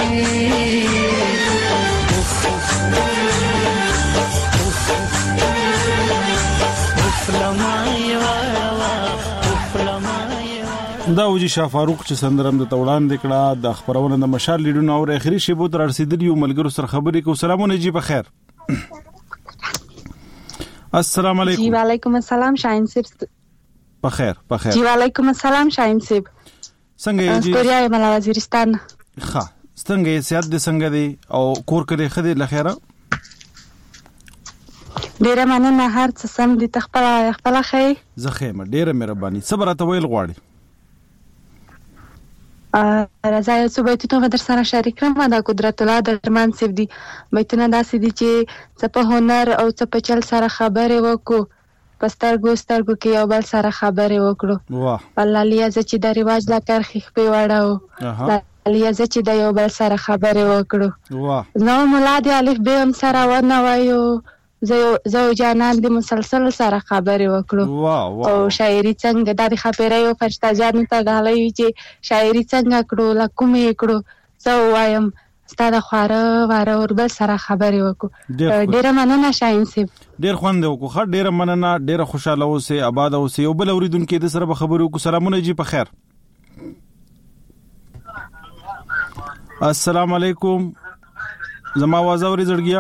دا وجي شاه فاروق چې سندرم د توړان د کړه د خبرونه د مشال لیډونو او اخري شیبو تر رسیدلی یو ملګرو سره خبرې کو. سلامونه جی بخیر. السلام علیکم. جی وعلیکم السلام شاهین صاحب. بخیر بخیر. جی وعلیکم السلام شاهین صاحب. څنګه یې جی؟ استوریا ملا وزیرستان. ښه څنګه یې سیادت دې څنګه دی او کور کړي خدي لخيره؟ ډیره مننه هر څه سم دي تخپل خپل خې. زخه ډیره مهرباني. صبر ته ویل غواړي. راځي چې بیتونه در سره شریک کړم. دا قدرت الله درمان سیف دي. بیتونه داسې دي چې څه په هنر او څه په چل سره خبرې وکړو. پستر ګوسترګو کې یو بل سره خبرې وکړو. واه الله لیا چې د ریواج لا کرخې په وړاو. لیا چې د یو بل سره خبرې وکړو. واه نو مولاد الف به هم سره ونه وایو. زه زه جانان دې مسلسل سره خبرې وکړو. واه واه او شاعري څنګه د خبرې او فرشته جان ته غالي چې شاعري څنګه کړو لکومې کړو زه وایم ستاره خواره واره اور بل سره خبرې وکړو. ډیره مننه شاهین صاحب. ډیر خوند وکړو. خا ډیره مننه. ډیره خوشاله اوسه آباد اوسه. یو بل اوریدونکو د سره خبرې وکړو. سلامونه جی په خیر. السلام علیکم. زما आवाज اوري زړګیا؟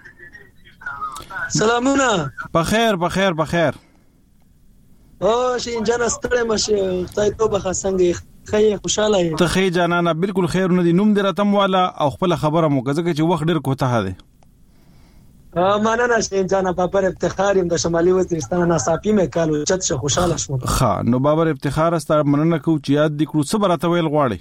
سلامونه. په خیر په خیر په خیر. او شین جان ستړی مشه تای توبه څنګه خیر خوشاله یم. ته خیر جانانا بالکل خیر نه دي. نوم دې راتم والا او خپل خبره مو کزه چې وخت ډیر کوته ده. ا مننه شین جان بابر افتخار يم د شمالي وزیرستان ناصافي مې کالو چت شه خوشاله شوم. ښه نو بابر افتخار است مننه کو چې یاد دې کړو. صبر ته ویل غواړي.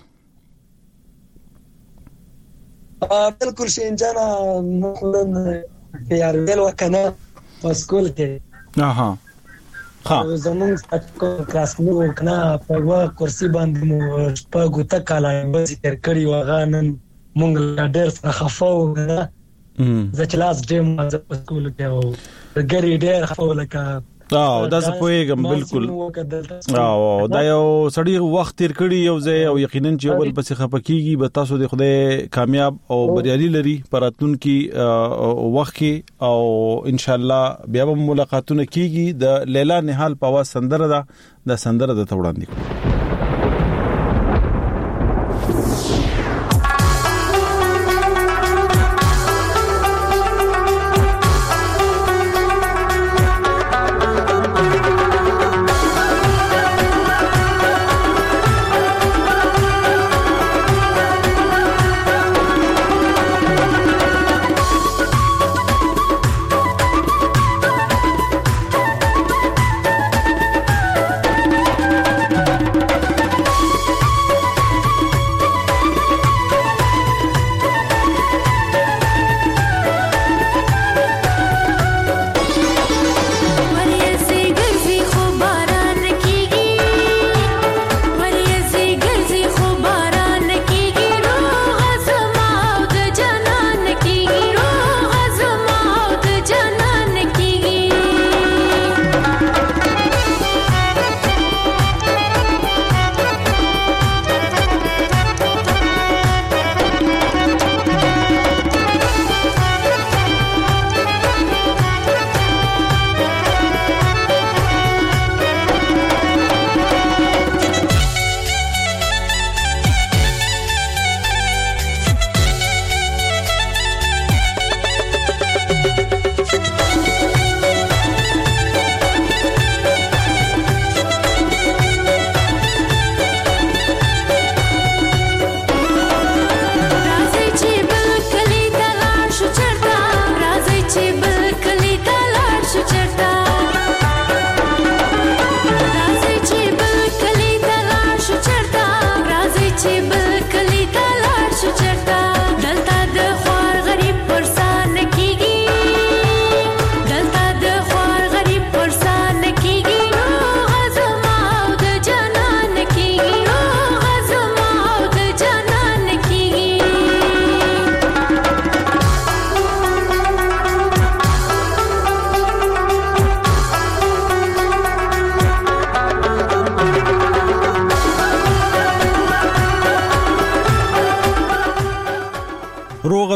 ا بالکل شین جان نن یار ویل وکنه په سکول کې. اها ها زمون کلاس مو کنه په وا کرسي باندې مو په ګوته کاله ذکر کړی وغانن مونږ ډېر څه خفاو نه زه چې لاس ډېر ما په سکول کې او ګری ډېر خفاو لکه او دا څه پوهیږم بالکل. او دا یو سړی وخت تیر کړی یو ځای او یقینا چې اول پسې خپکیږي به تاسو د خدای کامیاب او بریالي لري پراتون کې وخت کې او ان شاء الله بیا به ملاقاتونه کیږي. د لیلا نهال په واس سندره ده د سندره د توړاندې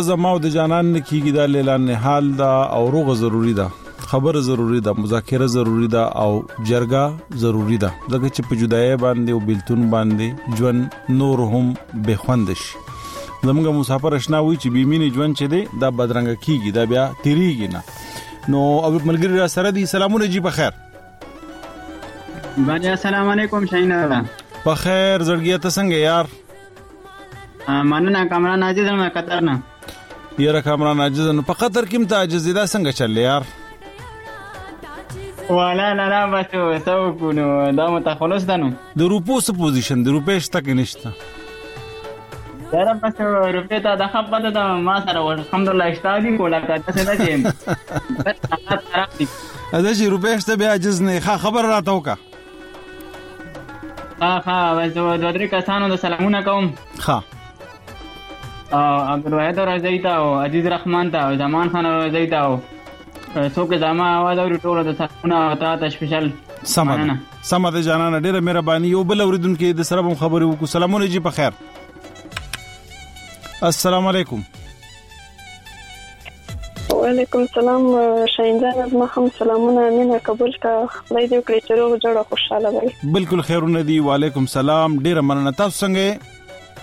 روغه زما او د جانان نه کیږي دا اعلان حال دا او روغه ضروری ده خبر ضروری ده مذاکره ضروری ده او جرګه ضروری ده ځکه چې په جدای باندې او بیلتون باندې ژوند نور هم به خوندش زموږ مسافر آشنا وی چې بیمینه ژوند چي دي دا بدرنګ کیږي دا بیا تیریږي نه نو او ملګری را سره دي سلامونه جی په خیر باندې السلام علیکم شاهین الله په خیر زړګیا ته څنګه یار مننه کامران عاجز نه قطر نه یاره کامران عاجز نه په قطر کې ته عاجز دا څنګه چل یار والا نه نه بس څو کو نو دا متخلص ده نو د روپو څه پوزیشن د روپې شته کې نشته یاره بس روپې ته د خپل د ما سره الحمدلله اشتادي کولا کا څه نه دي اځه چې روپې شته بیا عاجز نه خبر راته وکا ها ها بس دوه درې کسانو د سلامونه کوم ها عبدالواحد رضایی ته او عزیز رحمان ته او زمان خان رضایی ته او څوک زما आवाज اوري ټول د سلامونه او ته سپیشل سمه سمه د جانانه ډیره مهرباني یو بل اوریدونکو د سره هم خبرې وکړو سلامونه جی په خیر السلام علیکم وعلیکم السلام شاینجان ما هم سلامونه امینه قبول کا خدای دې کړی چې روغ جوړه خوشاله وي بالکل خیرونه دی وعلیکم السلام ډیره مننه تاسو څنګه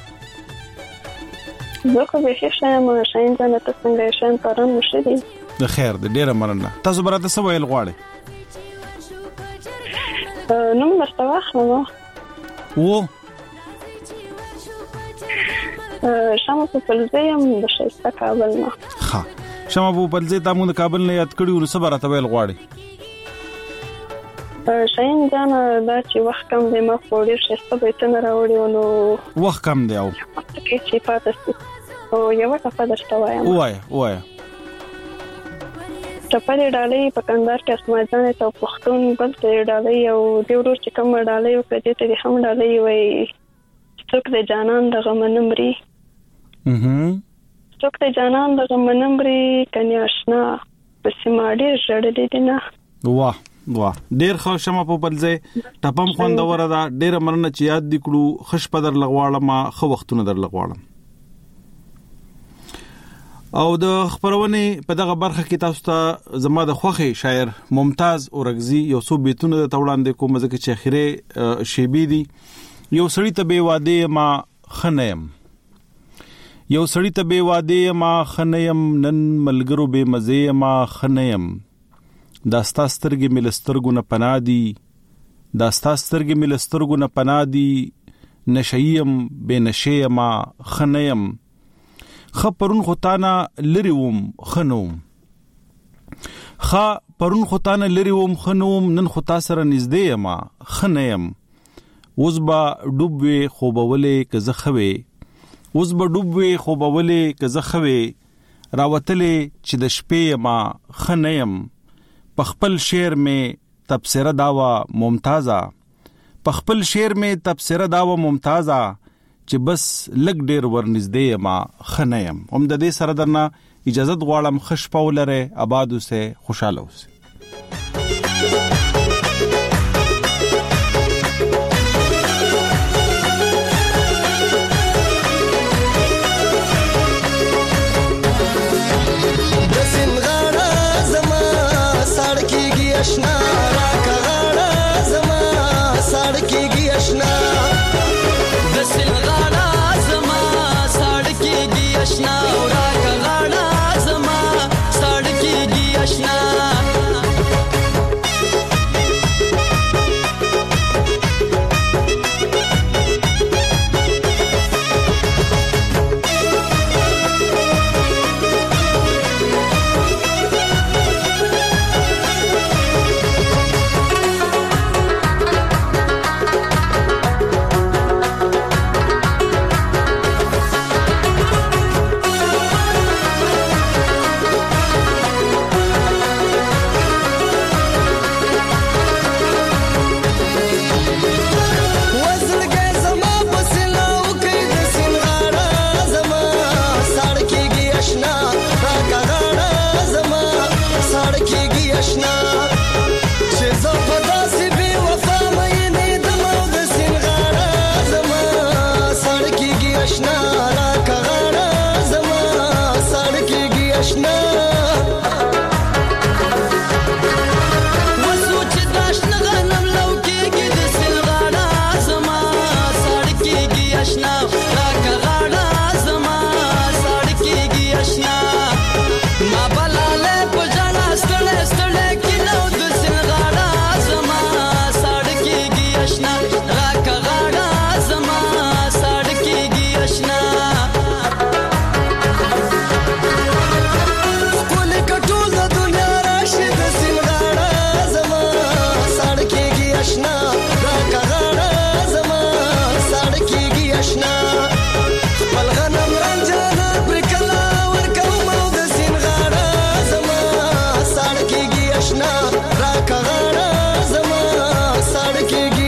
زه خو به ښه شایم شاینجان تاسو څنګه شاین پران مشه دي د خیر د ډیره مننه تاسو براته څه ویل غواړئ نو مرسته واخلم و شمه په پلزیم د شایسته کابل نه ها شمه په پلزې ته موږ د کابل نه یاد کړیو نو څه براته ویل غواړئ شاینجان دا چې وخت کم دی ما په ډیر شایسته بیتونه راوړي نو وخت کم دی او کې چې پاتې او یو څه درته وایم وای وای چپړې ډالۍ په کندهار کې اسماعیل ته پښتون بل ته ډالۍ او دی ورور چې کوم ډالۍ او کړي ته هم ډالۍ وای څوک د جانان د غمنمري اها څوک د جانان د غمنمري کني آشنا پسې ما ډېر ژړلې دي نه واه واه ډېر خو شمه په بلځه ټپم خوندور ده ډېر مننه چې یاد دکړو خوش پدر لغواړم ما خو وختونه در لغواړم او د خبرونه په دغه برخه کې تاسو ته زما د خوخي شاعر ممتاز اورغزي یو څو بیتونه د توړاندې کوم ځکه چې اخیره شیبي دي یو سړی ته بے واده ما خنیم یو سړی ته بے واده ما خنیم نن ملګرو بے مزه ما خنیم داستا سترګې ملسترګو نه پنادي داستا سترګې ملسترګو نه پنادي نشیم بے نشه ما خنیم خ پرون خوتانا لریوم خنوم خ پرون خوتانا لریوم خنوم نن خوتا سره نږدې ما خنیم وزبا ډوبوي خوبولې کزه خوي وزبا ډوبوي خوبولې کزه خوي راوتلې چې د شپې ما خنیم پخپل شعر میں تبصرہ داوا ممتازہ پخپل شعر میں تبصرہ داوا ممتازہ چې بس لګ ډیر ورنږدې ما خنیم هم د دې سره درنه اجازه غواړم خوش پاولره آباد اوسه خوشاله اوسه اشنا راکا غاڑا زما ساڑکی گی اشنا دسل غاڑا زما ساڑکی گی اشنا راکا غاڑا زما ساڑکی گی اشنا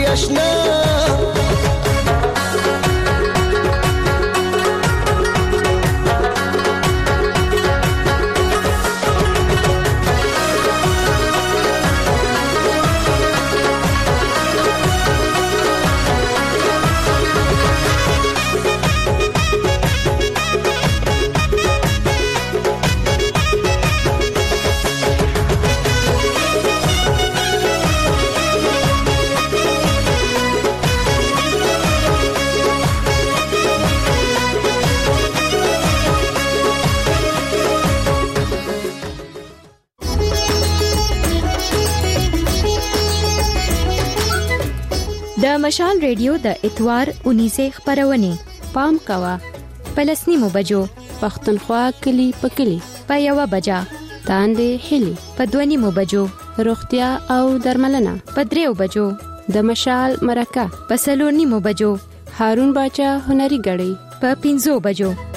آشنا د مشال ریډیو د اتوار اونیزه خبرونه پام کوا پلسنیمو بجو پښتونخوا کلی پکلی په یو بجا تاندې هلی په دونیمو بجو روغتیا او درملنه په دریو بجو د مشال مرکه په سلورنیمو بجو هارون باچا هنري غړي په پینځو بجو